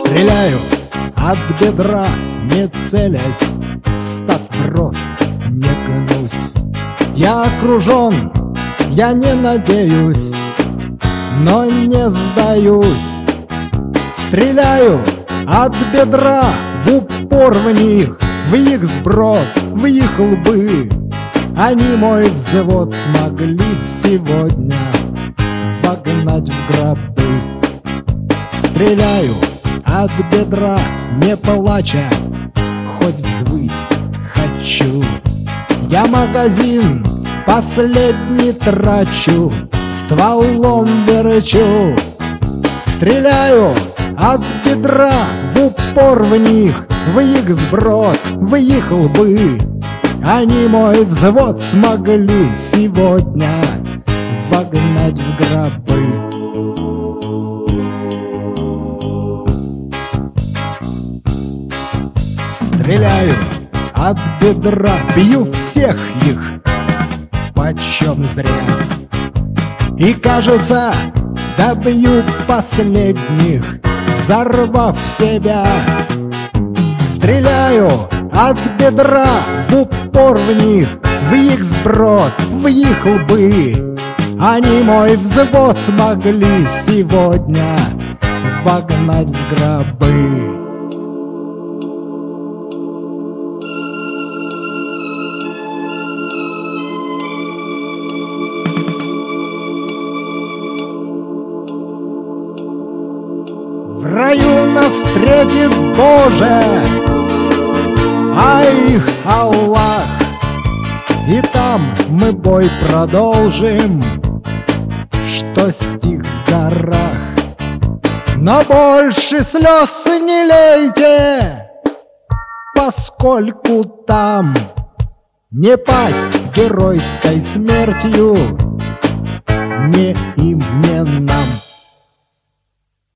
Стреляю от бедра, не целясь, встав в рост, не гнусь. Я окружен, я не надеюсь, но не сдаюсь. Стреляю от бедра в упор в них, в их сброд, в их лбы. Они мой взвод смогли сегодня вогнать в гробы. Стреляю от бедра, не плача, хоть взвыть хочу. Я магазин последний трачу, стволом верчу. Стреляю от бедра в упор в них, в их сброд, в их лбы. Они мой взвод смогли сегодня вогнать в гробы. Стреляю от бедра, бью всех их почем зря. И кажется, добью последних, взорвав себя. Стреляю от бедра в упор в них, в их сброд, в их лбы. Они мой взвод смогли сегодня вогнать в гробы. В раю нас встретит Боже, а их Аллах. И там мы бой продолжим, что стих в горах. Но больше слез не лейте, поскольку там не пасть геройской смертью, не им, не нам.